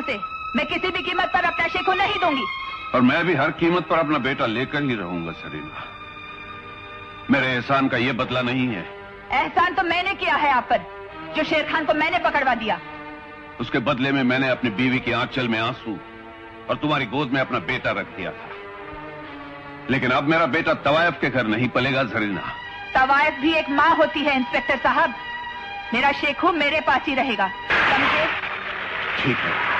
से। मैं किसी भी कीमत पर अपना शेखू नहीं दूंगी। और मैं भी हर कीमत पर अपना बेटा लेकर ही रहूंगा सरीना। मेरे एहसान का ये बदला नहीं है। एहसान तो मैंने किया है आप पर, जो शेर खान को मैंने पकड़वा दिया। उसके बदले में मैंने अपनी बीवी की आंचल में आंसू और तुम्हारी गोद में अपना बेटा रख दिया था। लेकिन अब मेरा बेटा तवायफ के घर नहीं पलेगा जरीना। तवायफ भी एक माँ होती है इंस्पेक्टर साहब। मेरा शेखू मेरे पास ही रहेगा, समझे? ठीक है।